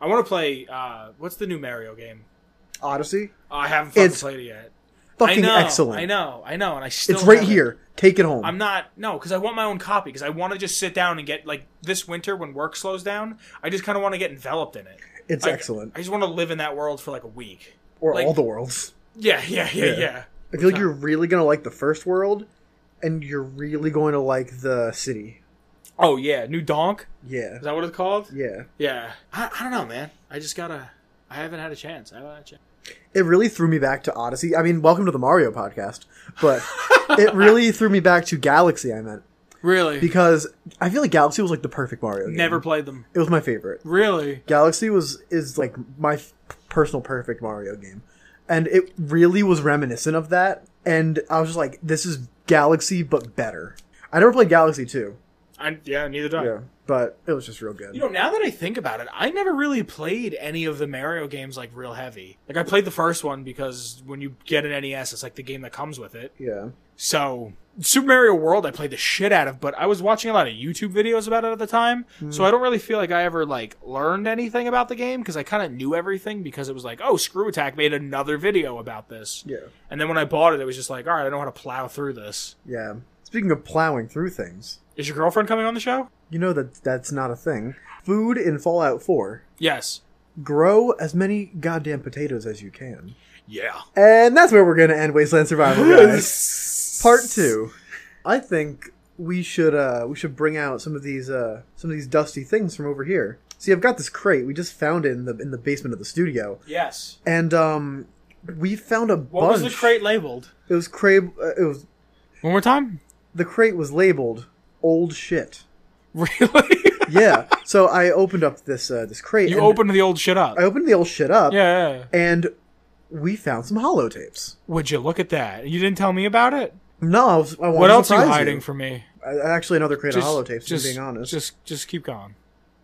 I want to play, uh, what's the new Mario game? Odyssey? Oh, I haven't fucking It's played it yet. Fucking I know, excellent. I know, I know, and I still It's right haven't. here. Take it home. I'm not, no, because I want my own copy, because I want to just sit down and get, like, this winter when work slows down, I just kind of want to get enveloped in it. It's like, excellent. I just want to live in that world for, like, a week. Or like, all the worlds. Yeah, yeah, yeah, yeah. yeah. I feel like you're really going to like the first world, and you're really going to like the city. Oh, yeah, New Donk? Yeah. Is that what it's called? Yeah. Yeah. I, I don't know, man. I just gotta, I haven't had a chance. I haven't had a chance. It really threw me back to Odyssey. I mean, welcome to the Mario podcast. But it really threw me back to Galaxy, I meant. Really? Because I feel like Galaxy was like the perfect Mario game. Never played them. It was my favorite. Really? Galaxy was is like my f- personal perfect Mario game. And it really was reminiscent of that. And I was just like, this is Galaxy, but better. I never played Galaxy two. I, yeah, neither do I. Yeah, but it was just real good. You know, now that I think about it, I never really played any of the Mario games like real heavy. Like I played the first one because when you get an N E S, it's like the game that comes with it. Yeah. So Super Mario World, I played the shit out of, but I was watching a lot of YouTube videos about it at the time, mm. so I don't really feel like I ever like learned anything about the game because I kind of knew everything because it was like, oh, Screw Attack made another video about this. Yeah. And then when I bought it, it was just like, all right, I know how to plow through this. Yeah. Speaking of plowing through things. Is your girlfriend coming on the show? You know that that's not a thing. Food in Fallout four. Yes. Grow as many goddamn potatoes as you can. Yeah. And that's where we're going to end Wasteland Survival, guys. Part two. I think we should uh we should bring out some of these uh some of these dusty things from over here. See, I've got this crate. We just found it in the in the basement of the studio. Yes. And um we found a what bunch. What was the crate labeled? It was crate uh, it was One more time? The crate was labeled old shit. Really? Yeah. So I opened up this uh, this crate. You opened the old shit up. I opened the old shit up. Yeah, yeah, yeah. And we found some holotapes. Would you look at that? You didn't tell me about it? No, I, was, I wanted what to else are you surprise hiding you. from me? I, actually, another crate just, of holotapes. Just, to be being honest, just just keep going.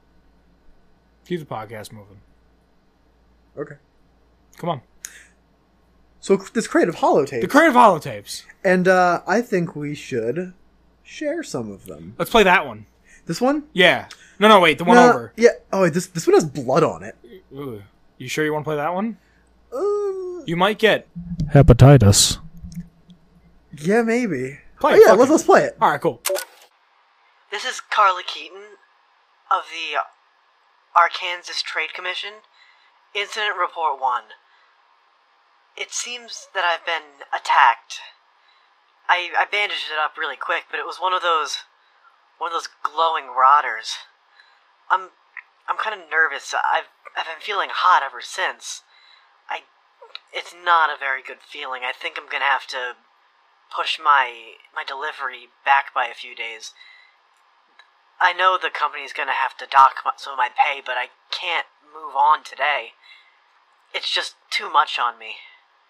Keep the podcast moving. Okay. Come on. So this crate of holotapes. The crate of holotapes. And uh, I think we should share some of them. Let's play that one. This one? Yeah. No, no, wait. The one no, over. Yeah. Oh, wait, this this one has blood on it. Ooh. You sure you want to play that one? Uh, you might get hepatitis. Yeah, maybe. Play oh, it. yeah, let's, let's play it. All right, cool. This is Carla Keaton of the Arkansas Trade Commission. Incident Report one. It seems that I've been attacked. I, I bandaged it up really quick, but it was one of those one of those glowing rotters. I'm I'm kind of nervous. I've I've been feeling hot ever since. I it's not a very good feeling. I think I'm gonna have to push my my delivery back by a few days. I know the company's gonna have to dock some of my pay, but I can't move on today. It's just too much on me.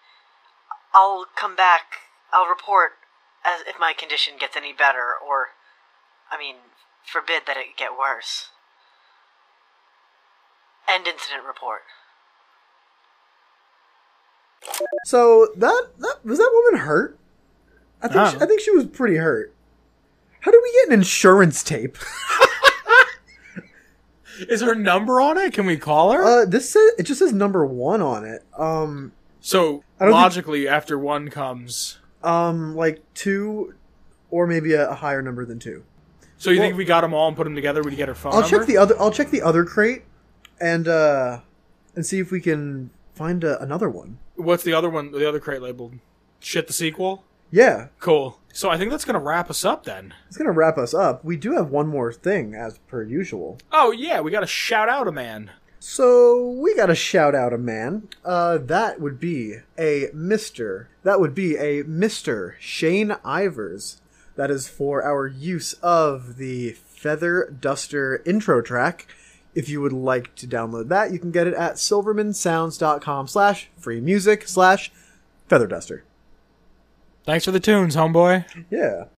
I'll come back. I'll report as if my condition gets any better, or, I mean, forbid that it get worse. End incident report. So that, that was that woman hurt? I think Oh. she, I think she was pretty hurt. How did we get an insurance tape? Is her number on it? Can we call her? Uh, this says, it just says number one on it. Um, so I don't logically, after one comes. um, like two, or maybe a, a higher number than two. So you Well- think if we got them all and put them together, we'd get her phone I'll number? check the other. I'll check the other crate, and uh, and see if we can find a, another one. What's the other one? The other crate labeled? Shit, the sequel. Yeah, Cool. So I think that's gonna wrap us up then. it's gonna wrap us up. We do have one more thing, as per usual. Oh yeah, we got to shout out a man. So we gotta shout out a man. Uh, that would be a Mister. That would be a Mister Shane Ivers. That is for our use of the Feather Duster intro track. If you would like to download that, you can get it at silvermansounds.com slash free music slash Feather Duster. Thanks for the tunes, homeboy. Yeah.